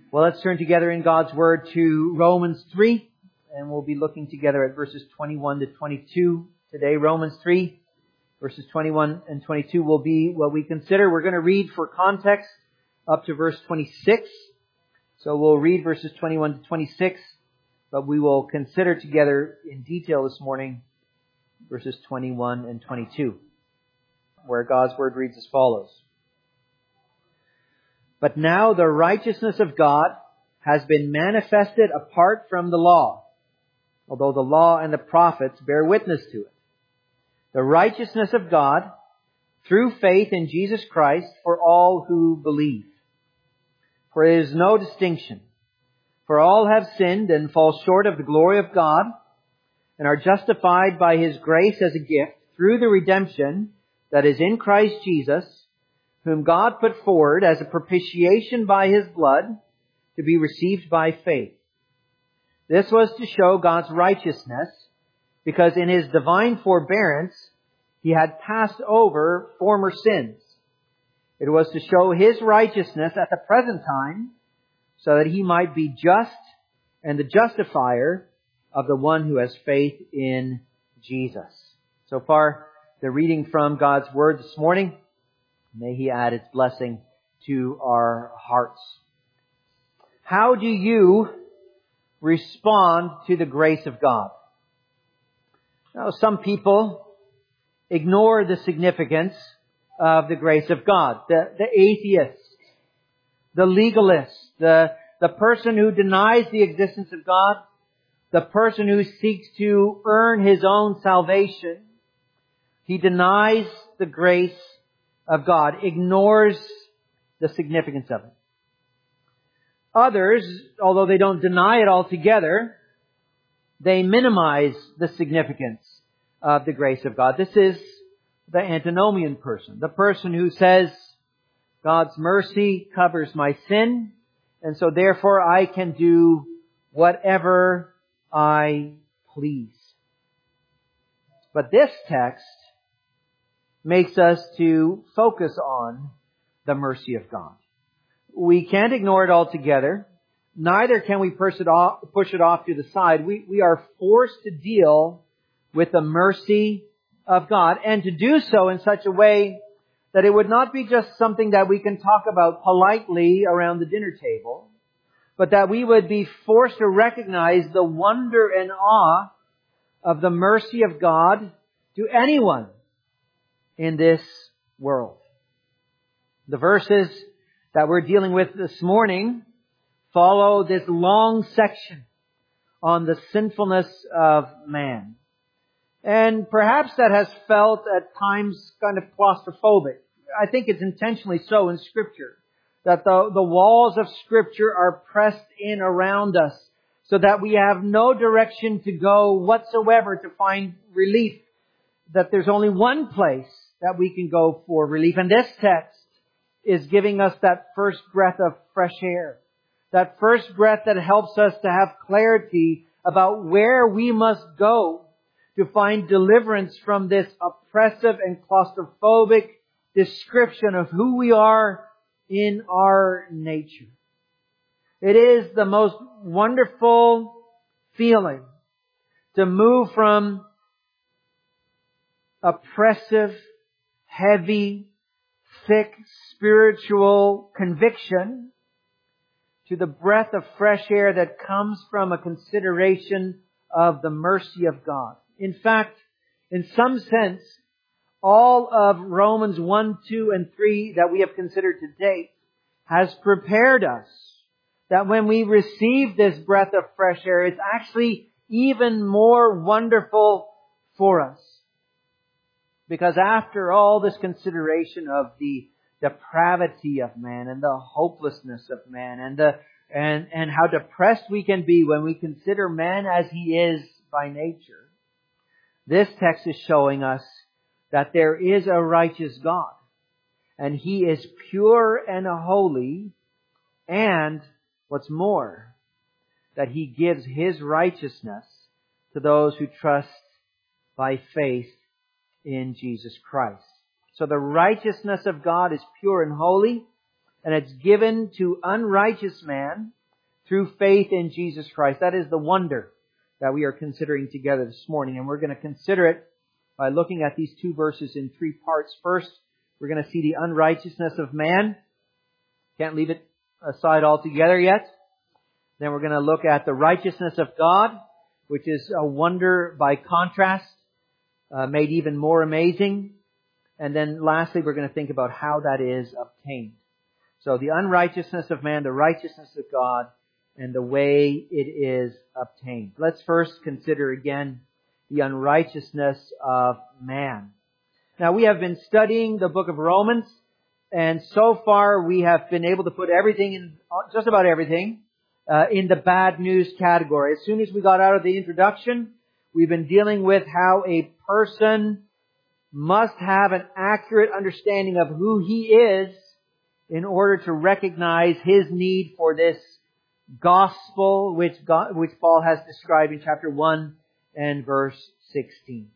Well, let's turn together in God's Word to Romans 3, and we'll be looking together at verses 21 to 22 today. Romans 3, verses 21 and 22 will be what we consider. We're going to read for context up to verse 26. So we'll read verses 21 to 26, but we will consider together in detail this morning verses 21 and 22, where God's Word reads as follows. But now the righteousness of God has been manifested apart from the law, although the law and the prophets bear witness to it. The righteousness of God through faith in Jesus Christ for all who believe. For there is no distinction. For all have sinned and fall short of the glory of God, and are justified by His grace as a gift through the redemption that is in Christ Jesus, whom God put forward as a propitiation by His blood to be received by faith. This was to show God's righteousness, because in His divine forbearance He had passed over former sins. It was to show His righteousness at the present time, so that He might be just and the justifier of the one who has faith in Jesus. So far, the reading from God's Word this morning. May He add its blessing to our hearts. How do you respond to the grace of God? Now, some people ignore the significance of the grace of God. The atheist, the legalist, the person who denies the existence of God, the person who seeks to earn his own salvation, he denies the grace of God, ignores the significance of it. Others, although they don't deny it altogether, they minimize the significance of the grace of God. This is the antinomian person, the person who says, God's mercy covers my sin, and so therefore I can do whatever I please. But this text makes us to focus on the mercy of God. We can't ignore it altogether. Neither can we push it off to the side. We are forced to deal with the mercy of God, and to do so in such a way that it would not be just something that we can talk about politely around the dinner table, but that we would be forced to recognize the wonder and awe of the mercy of God to anyone in this world. The verses that we're dealing with this morning follow this long section on the sinfulness of man. And perhaps that has felt at times kind of claustrophobic. I think it's intentionally so in Scripture, that the walls of Scripture are pressed in around us so that we have no direction to go whatsoever to find relief, that there's only one place that we can go for relief. And this text is giving us that first breath of fresh air. That first breath that helps us to have clarity about where we must go to find deliverance from this oppressive and claustrophobic description of who we are in our nature. It is the most wonderful feeling to move from oppressive, heavy, thick spiritual conviction to the breath of fresh air that comes from a consideration of the mercy of God. In fact, in some sense, all of Romans 1, 2, and 3 that we have considered to date has prepared us that when we receive this breath of fresh air, it's actually even more wonderful for us. Because after all this consideration of the depravity of man and the hopelessness of man and how depressed we can be when we consider man as he is by nature, this text is showing us that there is a righteous God, and He is pure and holy, and what's more, that He gives His righteousness to those who trust by faith in Jesus Christ. So the righteousness of God is pure and holy, and it's given to unrighteous man through faith in Jesus Christ. That is the wonder that we are considering together this morning. And we're going to consider it by looking at these two verses in three parts. First, we're going to see the unrighteousness of man. Can't leave it aside altogether yet. Then we're going to look at the righteousness of God, which is a wonder by contrast, made even more amazing. And then lastly, we're going to think about how that is obtained. So the unrighteousness of man, the righteousness of God, and the way it is obtained. Let's first consider again the unrighteousness of man. Now, we have been studying the book of Romans, and so far we have been able to put everything in, just about everything, in the bad news category. As soon as we got out of the introduction, we've been dealing with how a person must have an accurate understanding of who he is in order to recognize his need for this gospel which Paul has described in chapter 1 and verse 16.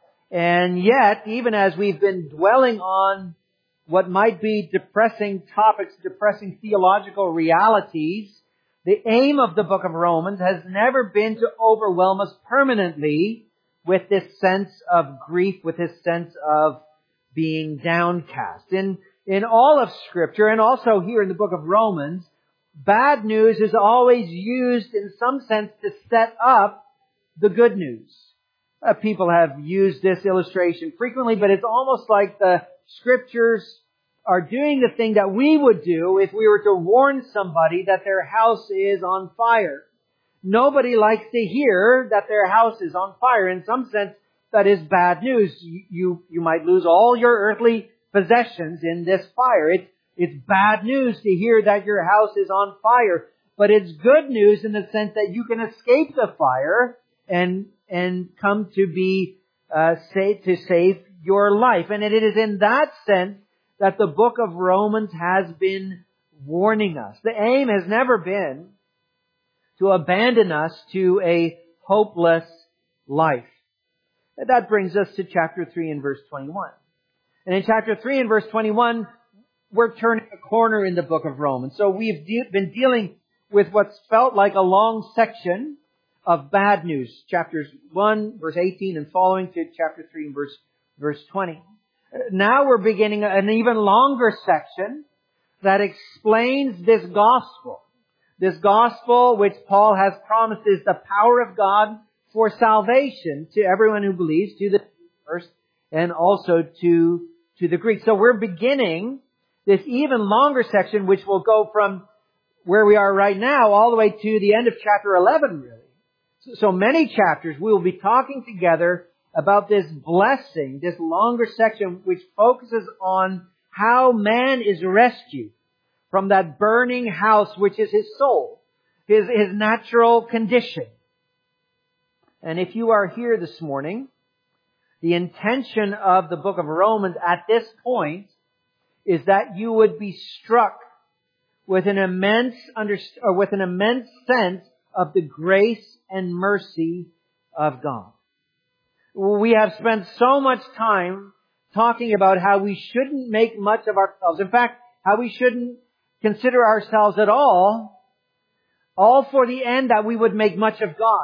And yet, even as we've been dwelling on what might be depressing topics, depressing theological realities, the aim of the book of Romans has never been to overwhelm us permanently with this sense of grief, with this sense of being downcast. In all of Scripture, and also here in the book of Romans, bad news is always used in some sense to set up the good news. People have used this illustration frequently, but it's almost like the Scriptures are doing the thing that we would do if we were to warn somebody that their house is on fire. Nobody likes to hear that their house is on fire. In some sense, that is bad news. You might lose all your earthly possessions in this fire. It's bad news to hear that your house is on fire. But it's good news in the sense that you can escape the fire and come to be to save your life. And it is in that sense that the book of Romans has been warning us. The aim has never been to abandon us to a hopeless life. And that brings us to chapter 3 and verse 21. And in chapter 3 and verse 21, we're turning a corner in the book of Romans. So we've been dealing with what's felt like a long section of bad news. Chapters 1, verse 18 and following to chapter 3 and verse 20. Now we're beginning an even longer section that explains this gospel. This gospel which Paul has promised is the power of God for salvation to everyone who believes, to the Jews first and also to the Greeks. So we're beginning this even longer section which will go from where we are right now all the way to the end of chapter 11 really. So many chapters we will be talking together about this blessing, this longer section which focuses on how man is rescued from that burning house which is his soul, his natural condition. And if you are here this morning, the intention of the book of Romans at this point is that you would be struck with an immense sense of the grace and mercy of God. We have spent so much time talking about how we shouldn't make much of ourselves. In fact, how we shouldn't consider ourselves at all for the end that we would make much of God.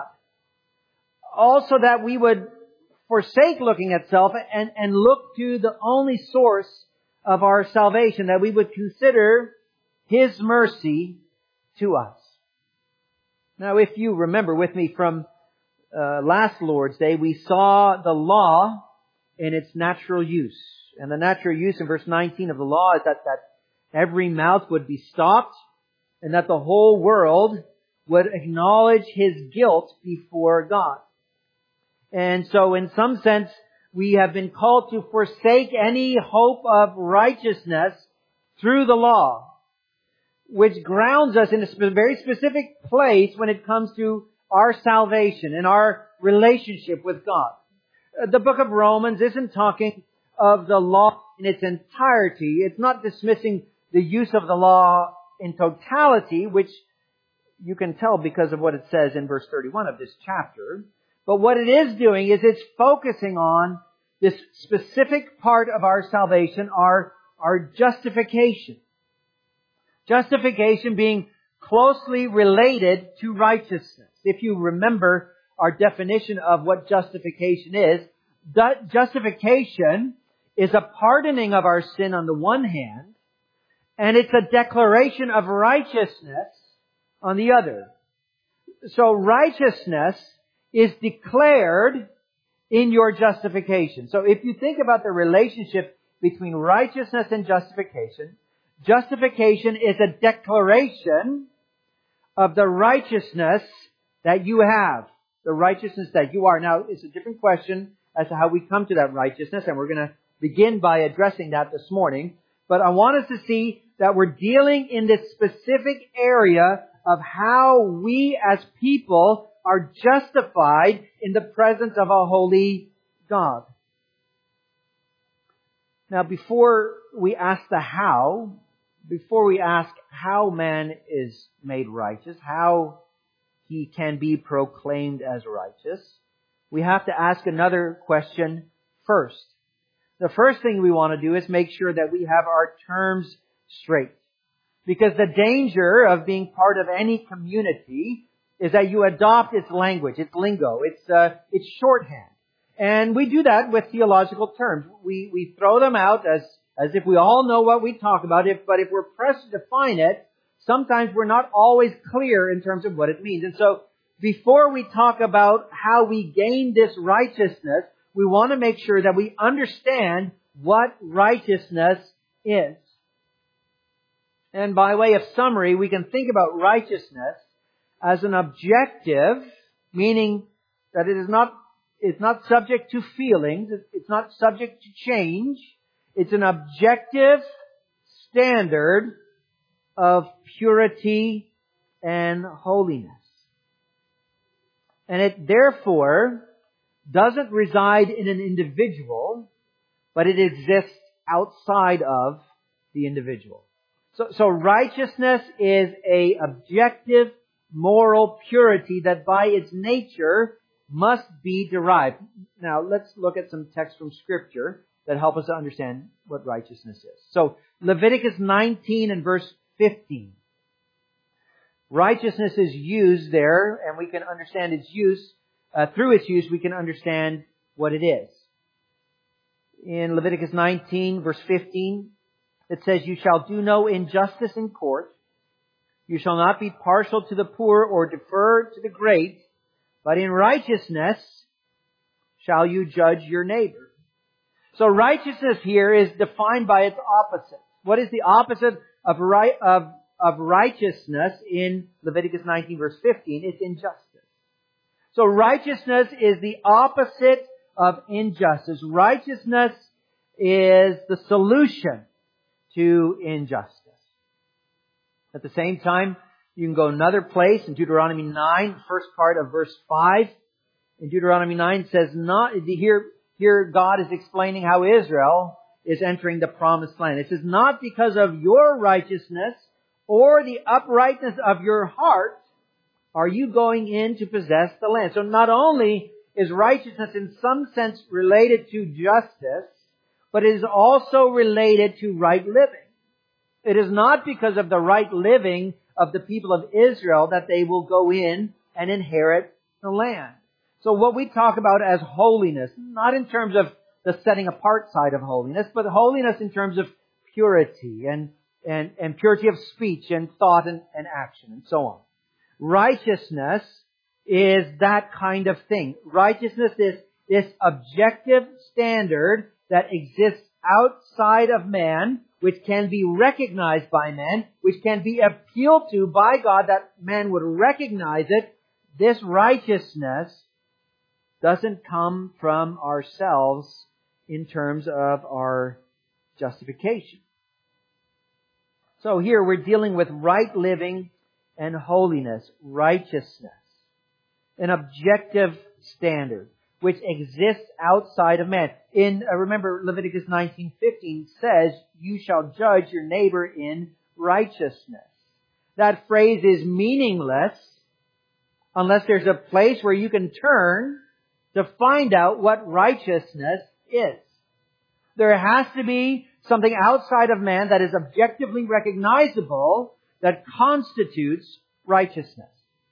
Also that we would forsake looking at self and look to the only source of our salvation, that we would consider His mercy to us. Now, if you remember with me from last Lord's Day, we saw the law in its natural use. And the natural use in verse 19 of the law is that every mouth would be stopped and that the whole world would acknowledge his guilt before God. And so in some sense, we have been called to forsake any hope of righteousness through the law, which grounds us in a very specific place when it comes to our salvation and our relationship with God. The book of Romans isn't talking of the law in its entirety. It's not dismissing the use of the law in totality, which you can tell because of what it says in verse 31 of this chapter. But what it is doing is it's focusing on this specific part of our salvation, our justification. Justification being closely related to righteousness. If you remember our definition of what justification is, justification is a pardoning of our sin on the one hand, and it's a declaration of righteousness on the other. So righteousness is declared in your justification. So if you think about the relationship between righteousness and justification, justification is a declaration of the righteousness that you have, the righteousness that you are. Now, it's a different question as to how we come to that righteousness, and we're going to begin by addressing that this morning. But I want us to see that we're dealing in this specific area of how we as people are justified in the presence of a holy God. Now, before we ask how man is made righteous, how he can be proclaimed as righteous, we have to ask another question first. The first thing we want to do is make sure that we have our terms straight. Because the danger of being part of any community is that you adopt its language, its lingo, its shorthand. And we do that with theological terms. We throw them out as if we all know what we talk about. But if we're pressed to define it, sometimes we're not always clear in terms of what it means. And so before we talk about how we gain this righteousness, we want to make sure that we understand what righteousness is. And by way of summary, we can think about righteousness as an objective, meaning that it's not subject to feelings, it's not subject to change. It's an objective standard of purity and holiness. And it therefore doesn't reside in an individual, but it exists outside of the individual. So righteousness is a objective moral purity that by its nature must be derived. Now let's look at some text from Scripture that help us to understand what righteousness is. So Leviticus 19 and verse 15. Righteousness is used there, and we can understand its use. Through its use, we can understand what it is. In Leviticus 19, verse 15, it says, "You shall do no injustice in court. You shall not be partial to the poor or defer to the great, but in righteousness shall you judge your neighbor." So righteousness here is defined by its opposite. What is the opposite of righteousness in Leviticus 19, verse 15? It's injustice. So righteousness is the opposite of injustice. Righteousness is the solution to injustice. At the same time, you can go another place in Deuteronomy 9, first part of verse 5. In Deuteronomy 9 says, here God is explaining how Israel is entering the promised land. It says, "Not because of your righteousness or the uprightness of your heart are you going in to possess the land." So not only is righteousness in some sense related to justice, but it is also related to right living. It is not because of the right living of the people of Israel that they will go in and inherit the land. So what we talk about as holiness, not in terms of the setting apart side of holiness, but holiness in terms of purity and purity of speech and thought and action and so on. Righteousness is that kind of thing. Righteousness is this objective standard that exists outside of man, which can be recognized by man, which can be appealed to by God that man would recognize it. This righteousness doesn't come from ourselves in terms of our justification. So here we're dealing with right living and holiness, righteousness, an objective standard which exists outside of man. Remember Leviticus 19:15 says, "You shall judge your neighbor in righteousness." That phrase is meaningless unless there's a place where you can turn to find out what righteousness is. There has to be something outside of man that is objectively recognizable that constitutes righteousness.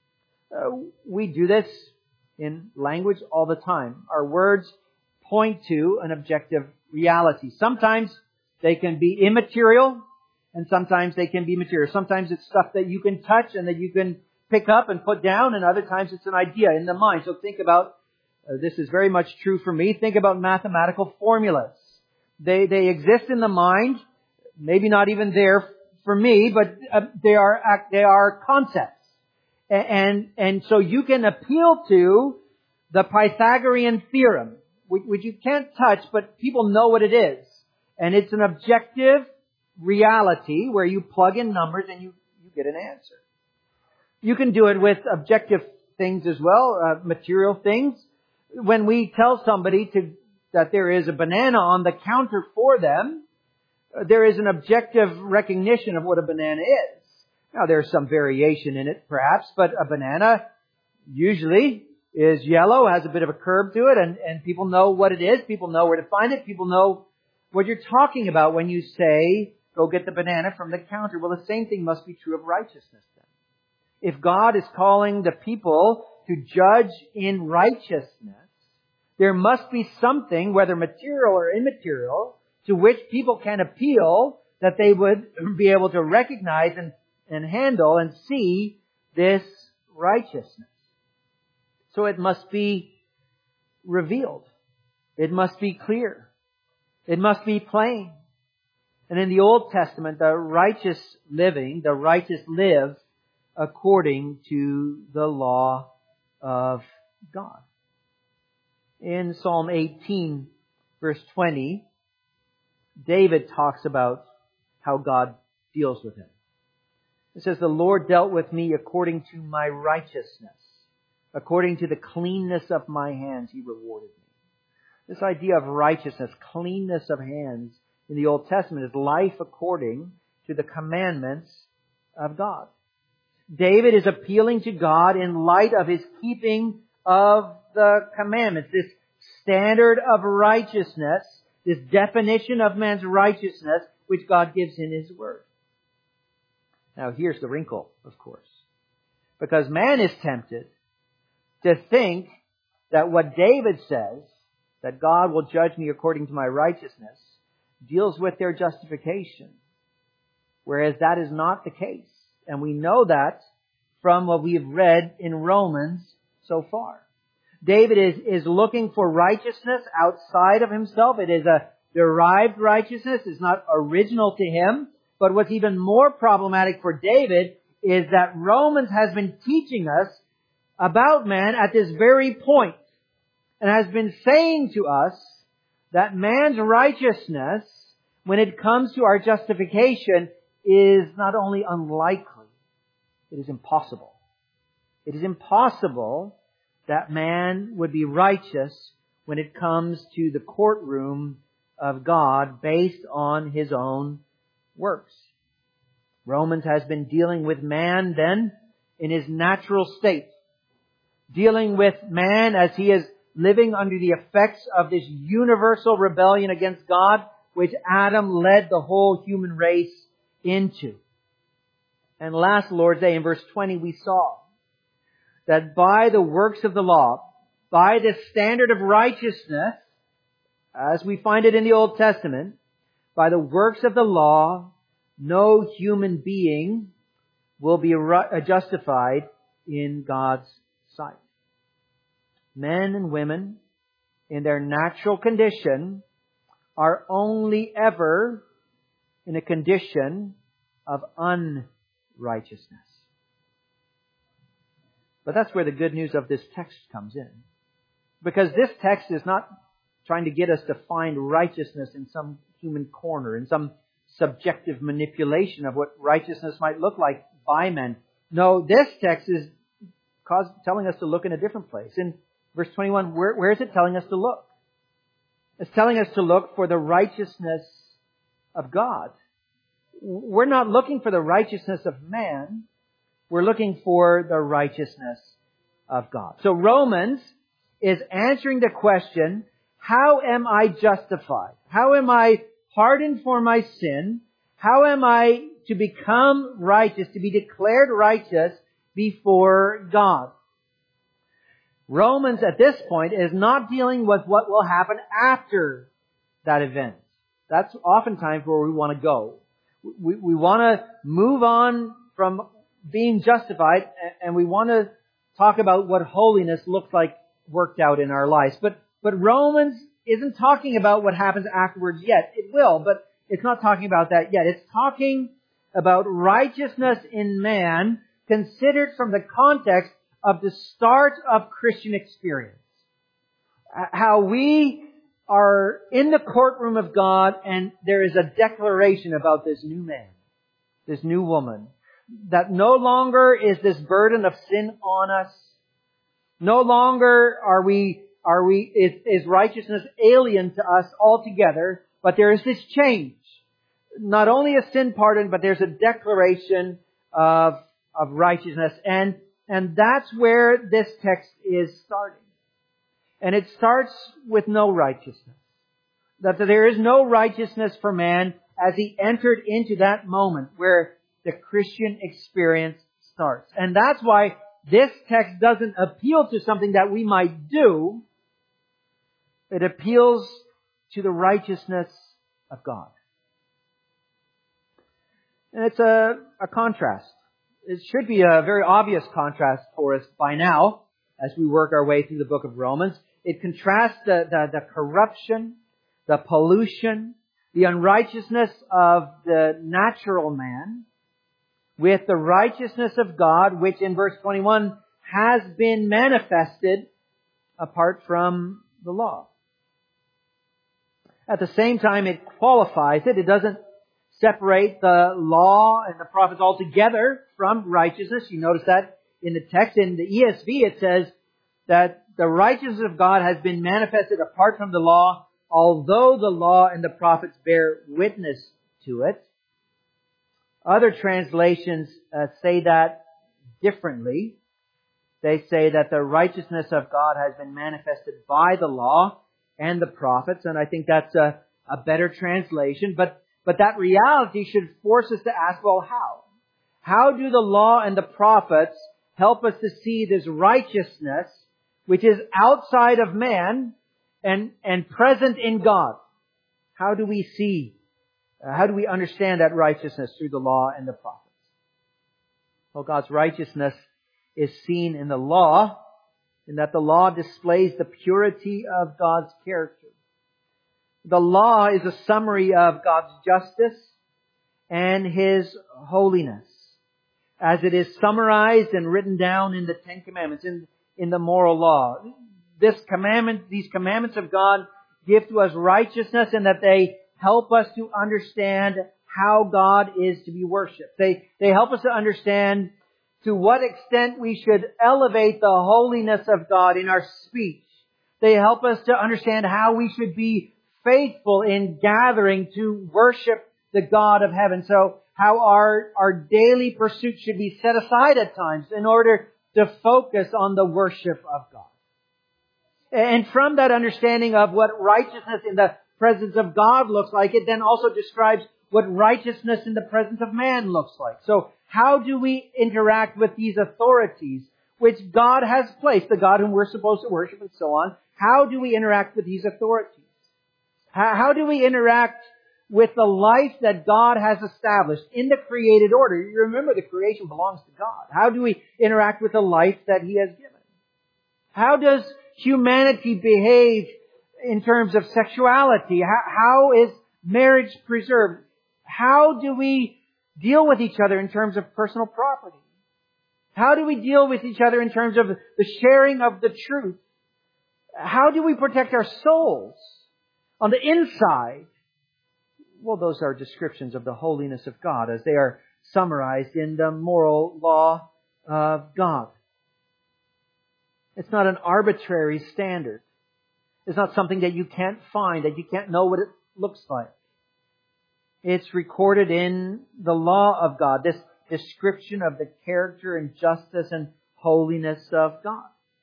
We do this in language all the time. Our words point to an objective reality. Sometimes they can be immaterial, and sometimes they can be material. Sometimes it's stuff that you can touch and that you can pick up and put down, and other times it's an idea in the mind. So think about, this is very much true for me, think about mathematical formulas. They exist in the mind, maybe not even there for me, but they are concepts. And so you can appeal to the Pythagorean theorem, which you can't touch, but people know what it is. And it's an objective reality where you plug in numbers and you get an answer. You can do it with objective things as well, material things. When we tell somebody that there is a banana on the counter for them, there is an objective recognition of what a banana is. Now, there's some variation in it, perhaps, but a banana usually is yellow, has a bit of a curve to it, and people know what it is. People know where to find it. People know what you're talking about when you say, go get the banana from the counter. Well, the same thing must be true of righteousness then. If God is calling the people to judge in righteousness, there must be something, whether material or immaterial, to which people can appeal, that they would be able to recognize and handle and see this righteousness. So it must be revealed. It must be clear. It must be plain. And in the Old Testament, the righteous live according to the law of God. In Psalm 18, verse 20, David talks about how God deals with him. It says, the Lord dealt with me according to my righteousness. According to the cleanness of my hands, He rewarded me. This idea of righteousness, cleanness of hands in the Old Testament is life according to the commandments of God. David is appealing to God in light of his keeping of the commandments. This standard of righteousness, this definition of man's righteousness, which God gives in His Word. Now here's the wrinkle, of course. Because man is tempted to think that what David says, that God will judge me according to my righteousness, deals with their justification. Whereas that is not the case. And we know that from what we have read in Romans so far. David is looking for righteousness outside of himself. It is a derived righteousness. It's not original to him. But what's even more problematic for David is that Romans has been teaching us about man at this very point, and has been saying to us that man's righteousness, when it comes to our justification, is not only unlikely, it is impossible. It is impossible that man would be righteous when it comes to the courtroom of God based on his own works. Romans has been dealing with man then in his natural state. Dealing with man as he is living under the effects of this universal rebellion against God, which Adam led the whole human race into. And last Lord's Day in verse 20 we saw that by the works of the law, by the standard of righteousness, as we find it in the Old Testament, by the works of the law, no human being will be justified in God's sight. Men and women, in their natural condition, are only ever in a condition of unrighteousness. But that's where the good news of this text comes in. Because this text is not trying to get us to find righteousness in some human corner, in some subjective manipulation of what righteousness might look like by men. No, this text is telling us to look in a different place. In verse 21, where is it telling us to look? It's telling us to look for the righteousness of God. We're not looking for the righteousness of man. We're looking for the righteousness of God. So Romans is answering the question, how am I justified? How am I pardoned for my sin? How am I to become righteous, to be declared righteous before God. Romans at this point is not dealing with what will happen after that event. That's oftentimes where we want to go. We want to move on from being justified, and we want to talk about what holiness looks like worked out in our lives. But Romans isn't talking about what happens afterwards yet. It will, but it's not talking about that yet. It's talking about righteousness in man considered from the context of the start of Christian experience. How we are in the courtroom of God and there is a declaration about this new man, this new woman, that no longer is this burden of sin on us. No longer is righteousness alien to us altogether, but there is this change. Not only a sin pardon, but there's a declaration of righteousness. And that's where this text is starting. And it starts with no righteousness. That there is no righteousness for man as he entered into that moment where the Christian experience starts. And that's why this text doesn't appeal to something that we might do. It appeals to the righteousness of God. And it's a contrast. It should be a very obvious contrast for us by now as we work our way through the book of Romans. It contrasts the corruption, the pollution, the unrighteousness of the natural man with the righteousness of God, which in verse 21 has been manifested apart from the law. At the same time, it qualifies it. It doesn't separate the law and the prophets altogether from righteousness. You notice that in the text. In the ESV, it says that the righteousness of God has been manifested apart from the law, although the law and the prophets bear witness to it. Other translations say that differently. They say that the righteousness of God has been manifested by the law and the prophets, and I think that's a better translation. But that reality should force us to ask, well, how? How do the law and the prophets help us to see this righteousness which is outside of man and present in God? How do we see, how do we understand that righteousness through the law and the prophets? Well, God's righteousness is seen in the law, in that the law displays the purity of God's character. The law is a summary of God's justice and His holiness, as it is summarized and written down in the Ten Commandments, in the moral law. These commandments of God give to us righteousness, and that they help us to understand how God is to be worshipped. They help us to understand to what extent we should elevate the holiness of God in our speech. They help us to understand how we should be faithful in gathering to worship the God of heaven. So how our daily pursuit should be set aside at times in order to focus on the worship of God. And from that understanding of what righteousness in the presence of God looks like, it then also describes what righteousness in the presence of man looks like. So how do we interact with these authorities which God has placed, the God whom we're supposed to worship and so on? How do we interact with these authorities? How do we interact with the life that God has established in the created order? You remember, the creation belongs to God. How do we interact with the life that He has given? How does humanity behave in terms of sexuality? How is marriage preserved? How do we deal with each other in terms of personal property? How do we deal with each other in terms of the sharing of the truth? How do we protect our souls on the inside? Well, those are descriptions of the holiness of God as they are summarized in the moral law of God. It's not an arbitrary standard. It's not something that you can't find, that you can't know what it looks like. It's recorded in the law of God, this description of the character and justice and holiness of God.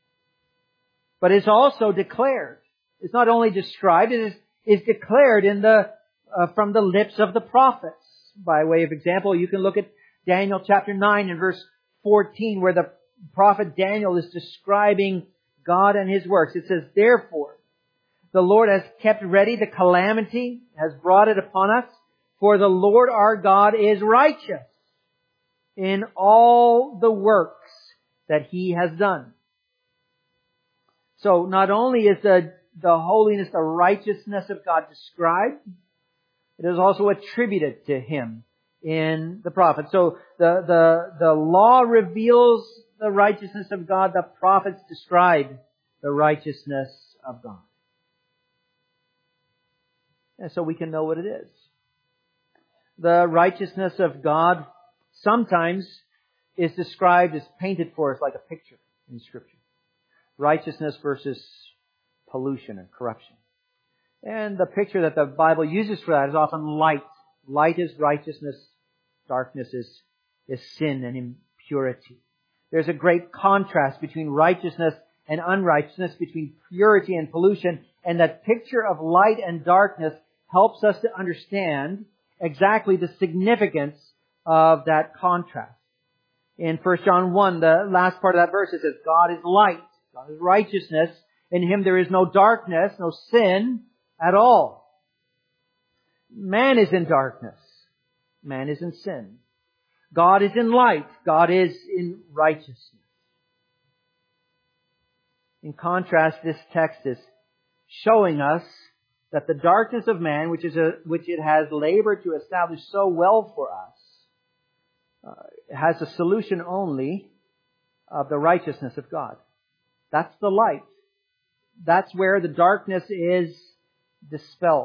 But it's also declared. It's not only described, it is declared in from the lips of the prophets. By way of example, you can look at Daniel chapter 9 and verse 14, where the prophet Daniel is describing God and His works. It says, "Therefore, the Lord has kept ready the calamity, has brought it upon us, for the Lord our God is righteous in all the works that He has done." So not only is the holiness, the righteousness of God described, it is also attributed to Him in the prophet. So the law reveals the righteousness of God. The prophets describe the righteousness of God. And so we can know what it is. The righteousness of God sometimes is described as painted for us like a picture in Scripture. Righteousness versus pollution and corruption. And the picture that the Bible uses for that is often light. Light is righteousness. Darkness is sin and impurity. There's a great contrast between righteousness and unrighteousness, between purity and pollution. And that picture of light and darkness helps us to understand exactly the significance of that contrast. In 1 John 1, the last part of that verse, it says, God is light. God is righteousness. In Him there is no darkness, no sin at all. Man is in darkness. Man is in sin. God is in light. God is in righteousness. In contrast, this text is showing us that the darkness of man, which it has labored to establish so well for us, has a solution only of the righteousness of God. That's the light. That's where the darkness is dispelled.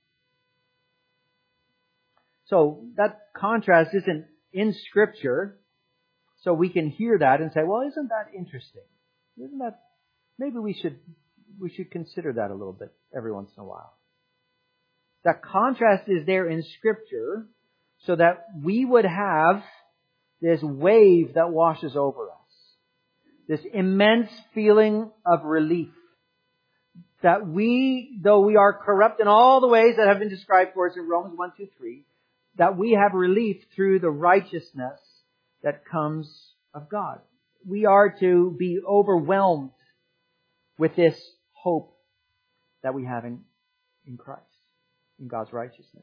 So that contrast isn't in Scripture, so we can hear that and say, well, isn't that interesting? Isn't that, maybe we should consider that a little bit every once in a while. That contrast is there in Scripture so that we would have this wave that washes over us. This immense feeling of relief. That we, though we are corrupt in all the ways that have been described for us in Romans 1, 2, 3, that we have relief through the righteousness that comes of God. We are to be overwhelmed with this hope that we have in Christ, in God's righteousness.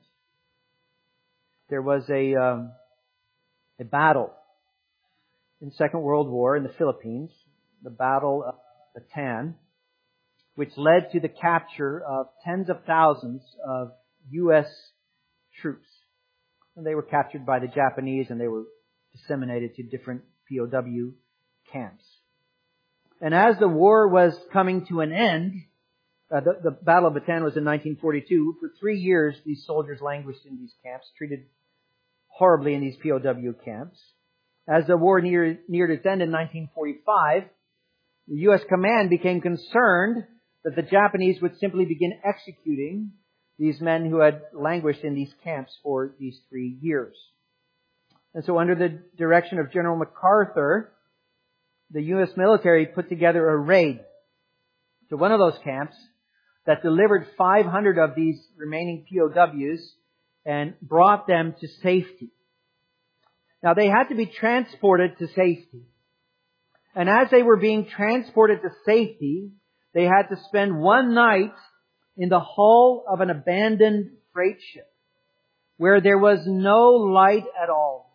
There was a battle in the Second World War in the Philippines, the Battle of Bataan, which led to the capture of tens of thousands of U.S. troops. And they were captured by the Japanese and they were disseminated to different POW camps. And as the war was coming to an end, the Battle of Bataan was in 1942. For 3 years, these soldiers languished in these camps, treated horribly in these POW camps. As the war neared its end in 1945, the U.S. command became concerned that the Japanese would simply begin executing these men who had languished in these camps for these 3 years. And so under the direction of General MacArthur, the U.S. military put together a raid to one of those camps that delivered 500 of these remaining POWs and brought them to safety. Now they had to be transported to safety. And as they were being transported to safety, they had to spend one night in the hull of an abandoned freight ship where there was no light at all.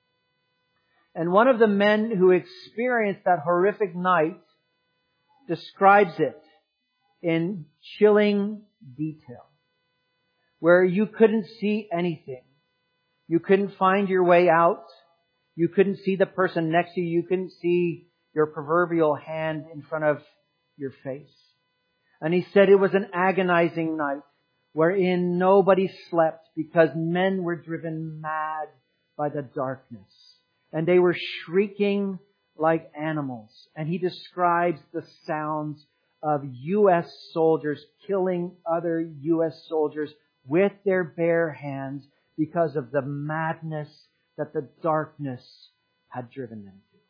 And one of the men who experienced that horrific night describes it in chilling detail, where you couldn't see anything. You couldn't find your way out. You couldn't see the person next to you. You couldn't see your proverbial hand in front of your face. And he said it was an agonizing night wherein nobody slept because men were driven mad by the darkness. And they were shrieking like animals. And he describes the sounds of U.S. soldiers killing other U.S. soldiers with their bare hands because of the madness that the darkness had driven them to.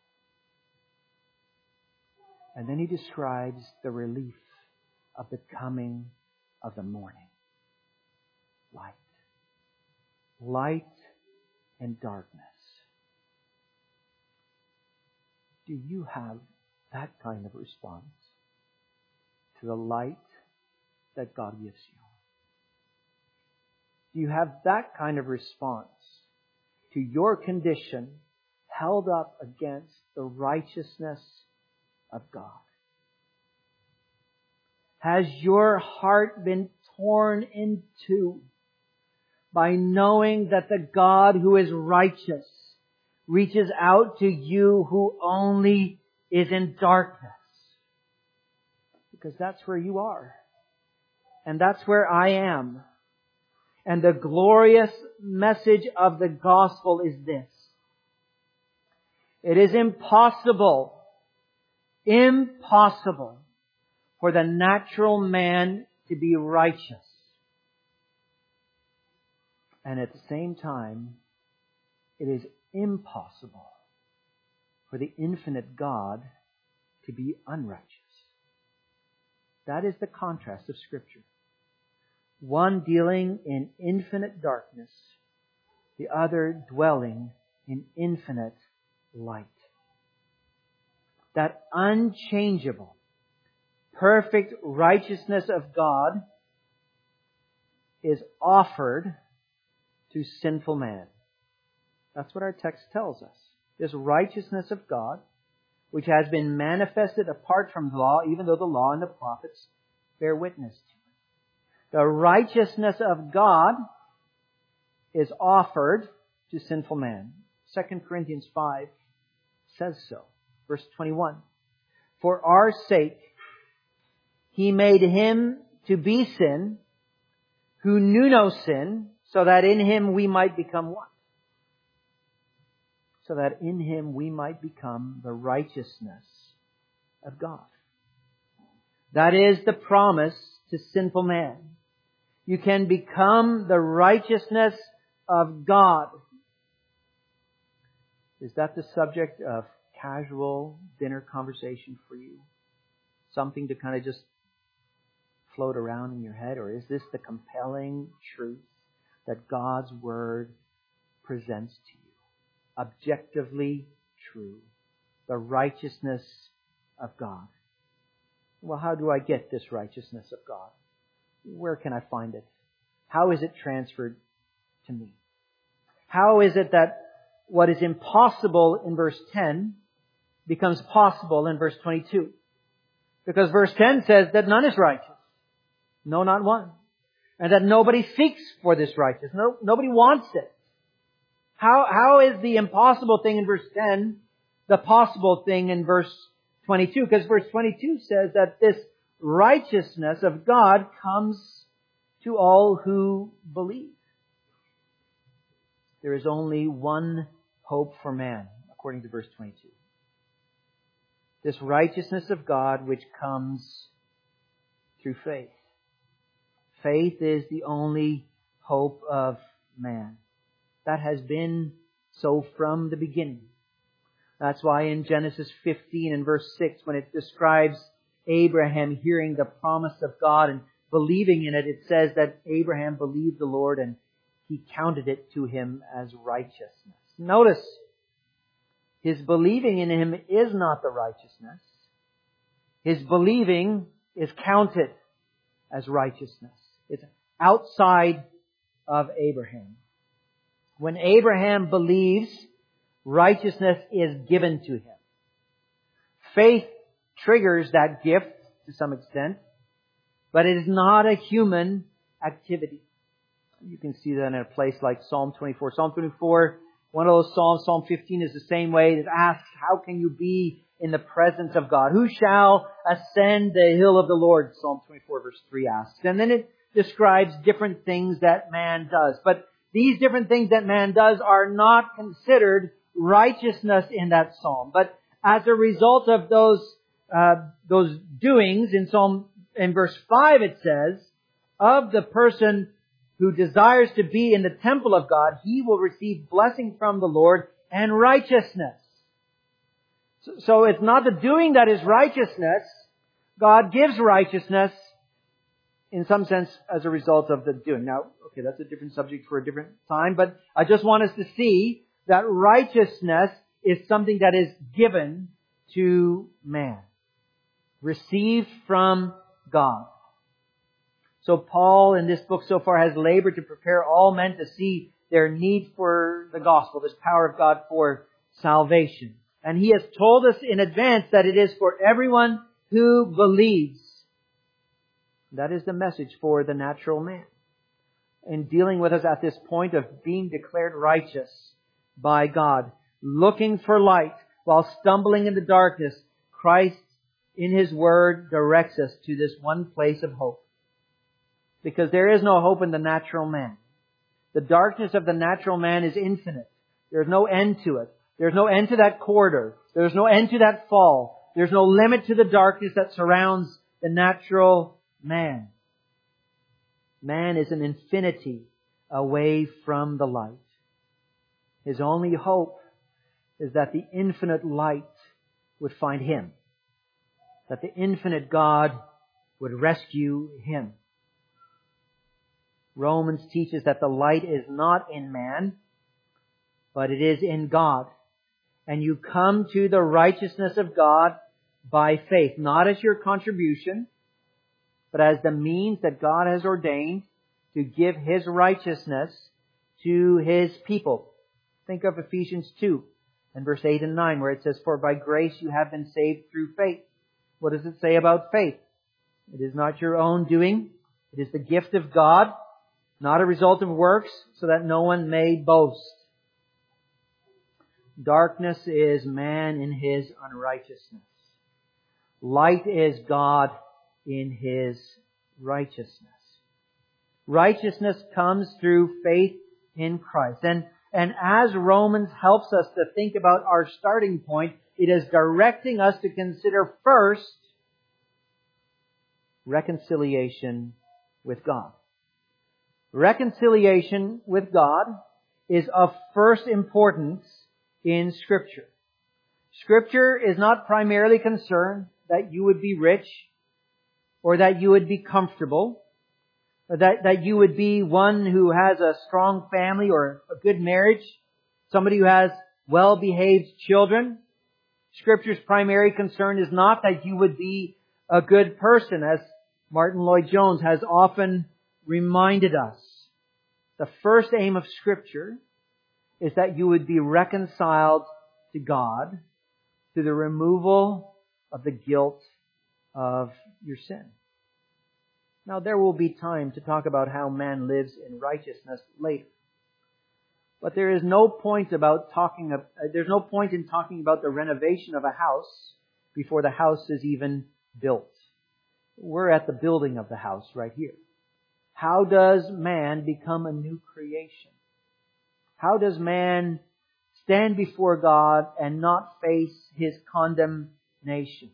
And then he describes the relief of the coming of the morning. Light. Light in darkness. Do you have that kind of response to the light that God gives you? Do you have that kind of response to your condition held up against the righteousness of God? Has your heart been torn in two by knowing that the God who is righteous reaches out to you who only is in darkness? Because that's where you are. And that's where I am. And the glorious message of the gospel is this: it is impossible for the natural man to be righteous. And at the same time, it is impossible for the infinite God to be unrighteous. That is the contrast of Scripture. One dealing in infinite darkness, the other dwelling in infinite light. That unchangeable, perfect righteousness of God is offered to sinful man. That's what our text tells us. This righteousness of God, which has been manifested apart from the law, even though the law and the prophets bear witness to it. The righteousness of God is offered to sinful man. 2 Corinthians 5 says so. Verse 21. For our sake, He made Him to be sin, who knew no sin, so that in Him we might become what? So that in Him we might become the righteousness of God. That is the promise to sinful man. You can become the righteousness of God. Is that the subject of casual dinner conversation for you? Something to kind of just float around in your head? Or is this the compelling truth that God's Word presents to you? Objectively true. The righteousness of God. Well, how do I get this righteousness of God? Where can I find it? How is it transferred to me? How is it that what is impossible in verse 10 becomes possible in verse 22? Because verse 10 says that none is righteous. No, not one. And that nobody seeks for this righteousness. Nobody wants it. How is the impossible thing in verse 10 the possible thing in verse 22? Because verse 22 says that this righteousness of God comes to all who believe. There is only one hope for man, according to verse 22. This righteousness of God which comes through faith. Faith is the only hope of man. That has been so from the beginning. That's why in Genesis 15 and verse 6, when it describes Abraham hearing the promise of God and believing in it, it says that Abraham believed the Lord and He counted it to him as righteousness. Notice, his believing in Him is not the righteousness. His believing is counted as righteousness. It's outside of Abraham. When Abraham believes, righteousness is given to him. Faith triggers that gift to some extent, but it is not a human activity. You can see that in a place like Psalm 24. Psalm 24, one of those Psalms, Psalm 15 is the same way. It asks, how can you be in the presence of God? Who shall ascend the hill of the Lord? Psalm 24 verse 3 asks. And then it describes different things that man does. But these different things that man does are not considered righteousness in that psalm. But as a result of those doings, in verse 5 it says, of the person who desires to be in the temple of God, he will receive blessing from the Lord and righteousness. So it's not the doing that is righteousness. God gives righteousness. in some sense as a result of the doing. Now, okay, that's a different subject for a different time, but I just want us to see that righteousness is something that is given to man, received from God. So Paul in this book so far has labored to prepare all men to see their need for the gospel, this power of God for salvation. And he has told us in advance that it is for everyone who believes. That is the message for the natural man. In dealing with us at this point of being declared righteous by God, looking for light while stumbling in the darkness, Christ in His Word directs us to this one place of hope. Because there is no hope in the natural man. The darkness of the natural man is infinite. There's no end to it. There's no end to that corridor. There's no end to that fall. There's no limit to the darkness that surrounds the natural man. Man is an infinity away from the light. His only hope is that the infinite light would find him. That the infinite God would rescue him. Romans teaches that the light is not in man, but it is in God. And you come to the righteousness of God by faith, not as your contribution, but as the means that God has ordained to give His righteousness to His people. Think of Ephesians 2 and verse 8 and 9 where it says, "For by grace you have been saved through faith." What does it say about faith? It is not your own doing. It is the gift of God, not a result of works, so that no one may boast. Darkness is man in his unrighteousness. Light is God in His righteousness. Righteousness comes through faith in Christ. And as Romans helps us to think about our starting point, it is directing us to consider first reconciliation with God. Reconciliation with God is of first importance in Scripture. Scripture is not primarily concerned that you would be rich or that you would be comfortable, or that you would be one who has a strong family or a good marriage, somebody who has well-behaved children. Scripture's primary concern is not that you would be a good person, as Martin Lloyd-Jones has often reminded us. The first aim of Scripture is that you would be reconciled to God through the removal of the guilt of your sin. Now, there will be time to talk about how man lives in righteousness later. But there is no point in talking about the renovation of a house before the house is even built. We're at the building of the house right here. How does man become a new creation? How does man stand before God and not face his condemnation?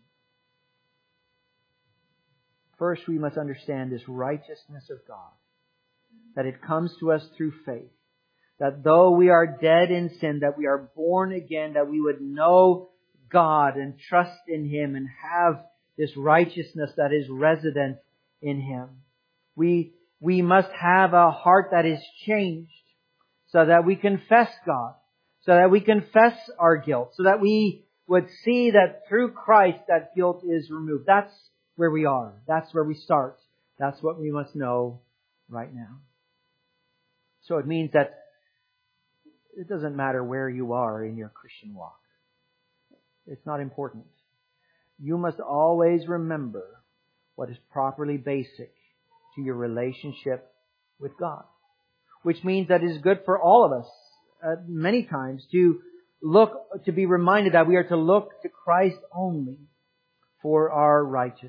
First, we must understand this righteousness of God. That it comes to us through faith. That though we are dead in sin, that we are born again, that we would know God and trust in Him and have this righteousness that is resident in Him. We must have a heart that is changed so that we confess God, so that we confess our guilt, so that we would see that through Christ that guilt is removed. That's where we are. That's where we start. That's what we must know right now. So it means that it doesn't matter where you are in your Christian walk. It's not important. You must always remember what is properly basic to your relationship with God. Which means that it is good for all of us, many times, to be reminded that we are to look to Christ only for our righteousness.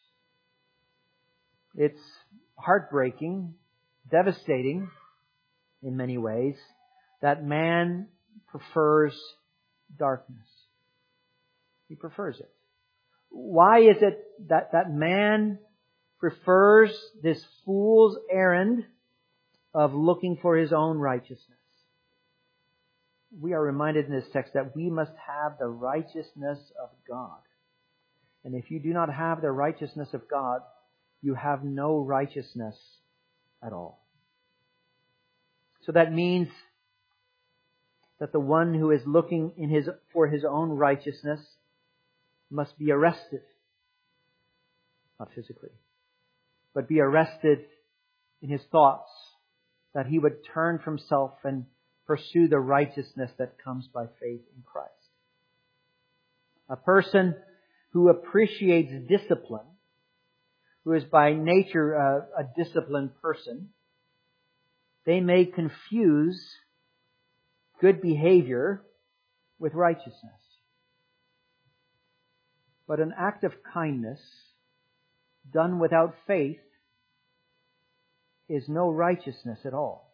It's heartbreaking, devastating in many ways, that man prefers darkness. He prefers it. Why is it that man prefers this fool's errand of looking for his own righteousness? We are reminded in this text that we must have the righteousness of God. And if you do not have the righteousness of God, you have no righteousness at all. So that means that the one who is looking for his own righteousness must be arrested. Not physically, but be arrested in his thoughts, that he would turn from self and pursue the righteousness that comes by faith in Christ. A person who appreciates discipline, who is by nature a disciplined person, they may confuse good behavior with righteousness. But an act of kindness done without faith is no righteousness at all.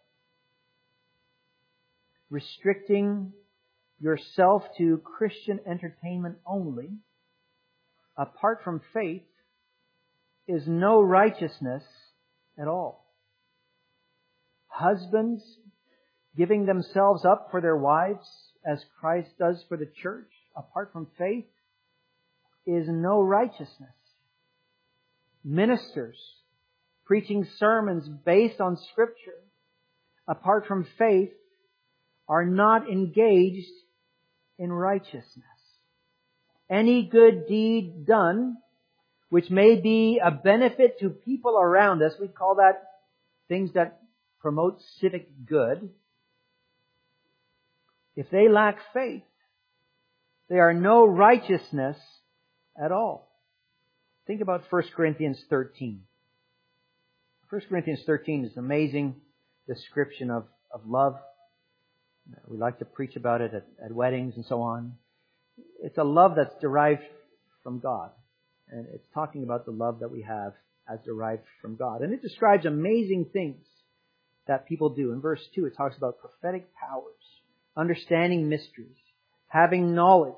Restricting yourself to Christian entertainment only, apart from faith, is no righteousness at all. Husbands giving themselves up for their wives as Christ does for the church, apart from faith, is no righteousness. Ministers preaching sermons based on Scripture, apart from faith, are not engaged in righteousness. Any good deed done, which may be a benefit to people around us, we call that things that promote civic good. If they lack faith, they are no righteousness at all. Think about 1 Corinthians 13. 1 Corinthians 13 is an amazing description of love. We like to preach about it at weddings and so on. It's a love that's derived from God. And it's talking about the love that we have as derived from God. And it describes amazing things that people do. In verse 2, it talks about prophetic powers, understanding mysteries, having knowledge,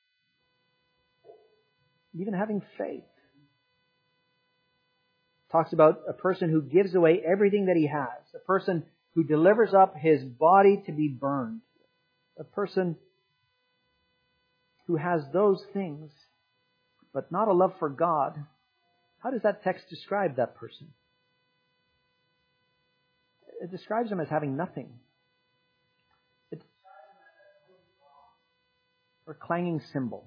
even having faith. It talks about a person who gives away everything that he has, a person who delivers up his body to be burned, a person who has those things, but not a love for God. How does that text describe that person? It describes them as having nothing. Or clanging cymbal.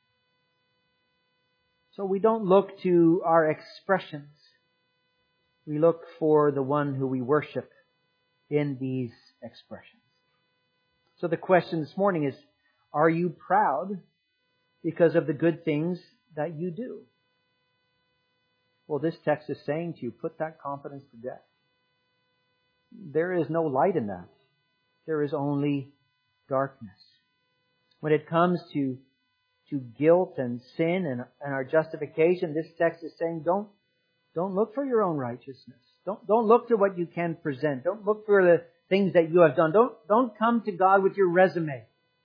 So we don't look to our expressions. We look for the one who we worship in these expressions. So the question this morning is, are you proud because of the good things that you do? Well, this text is saying to you, put that confidence to death. There is no light in that. There is only darkness. When it comes to guilt and sin and our justification, this text is saying, don't look for your own righteousness. Don't look to what you can present. Don't look for the things that you have done. Don't come to God with your resume.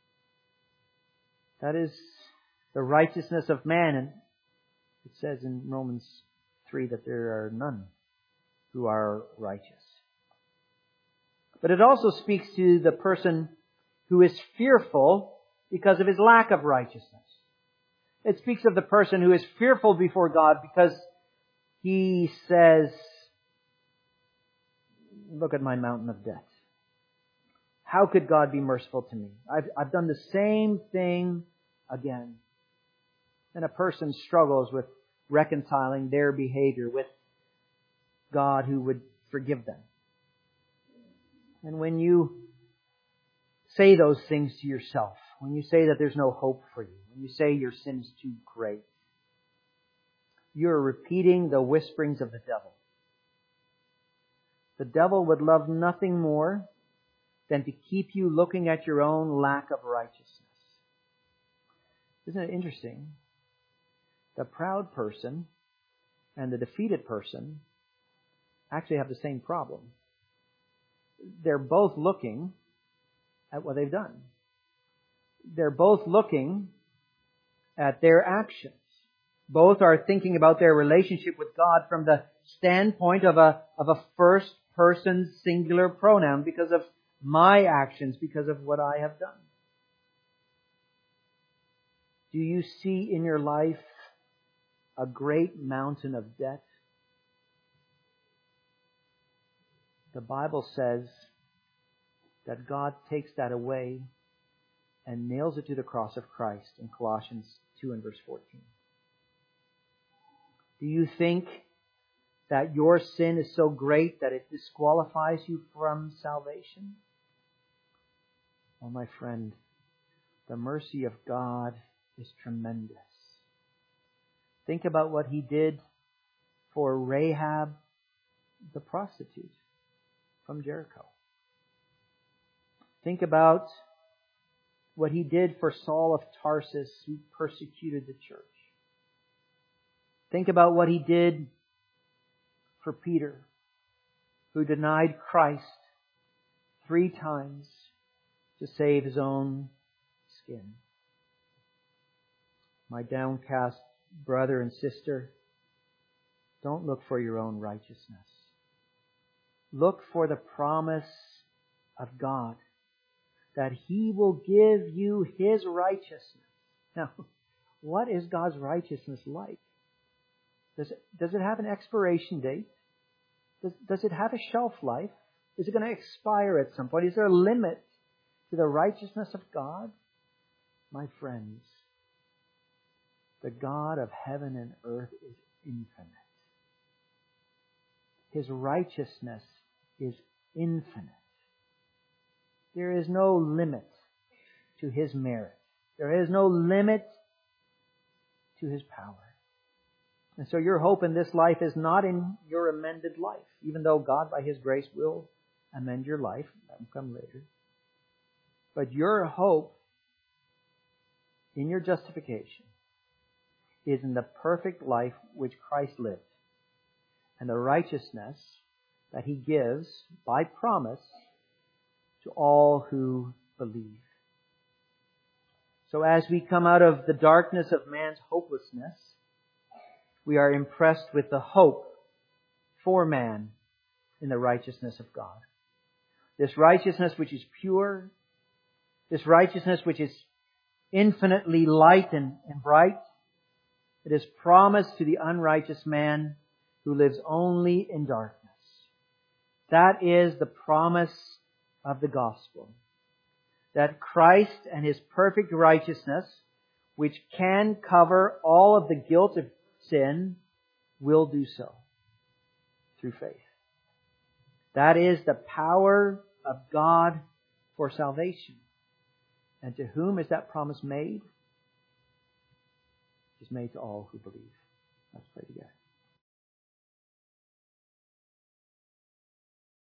That is the righteousness of man. And it says in Romans 3 that there are none who are righteous. But it also speaks to the person who is fearful because of his lack of righteousness. It speaks of the person who is fearful before God because he says, look at my mountain of debt. How could God be merciful to me? I've done the same thing again. And a person struggles with reconciling their behavior with God who would forgive them. And when you say those things to yourself, when you say that there's no hope for you, when you say your sin is too great, you're repeating the whisperings of the devil. The devil would love nothing more than to keep you looking at your own lack of righteousness. Isn't it interesting? The proud person and the defeated person actually have the same problem. They're both looking at what they've done. They're both looking at their actions. Both are thinking about their relationship with God from the standpoint of a first person singular pronoun, because of my actions, because of what I have done. Do you see in your life a great mountain of debt The Bible says that God takes that away and nails it to the cross of Christ in Colossians 2 and verse 14. Do you think that your sin is so great that it disqualifies you from salvation? Oh, my friend, the mercy of God is tremendous. Think about what He did for Rahab, the prostitute from Jericho. Think about what He did for Saul of Tarsus, who persecuted the church. Think about what He did for Peter, who denied Christ 3 times to save his own skin. My downcast brother and sister, don't look for your own righteousness. Look for the promise of God that He will give you His righteousness. Now, what is God's righteousness like? Does it have an expiration date? Does it have a shelf life? Is it going to expire at some point? Is there a limit to the righteousness of God? My friends, the God of heaven and earth is infinite. His righteousness is infinite. There is no limit to His merit. There is no limit to His power. And so your hope in this life is not in your amended life, even though God, by His grace, will amend your life. That will come later. But your hope in your justification is in the perfect life which Christ lived and the righteousness that He gives by promise to all who believe. So as we come out of the darkness of man's hopelessness, we are impressed with the hope for man in the righteousness of God. This righteousness which is pure, this righteousness which is infinitely light and bright, it is promised to the unrighteous man who lives only in darkness. That is the promise of the gospel. That Christ and His perfect righteousness, which can cover all of the guilt of sin, will do so through faith. That is the power of God for salvation. And to whom is that promise made? It is made to all who believe. Let's pray together.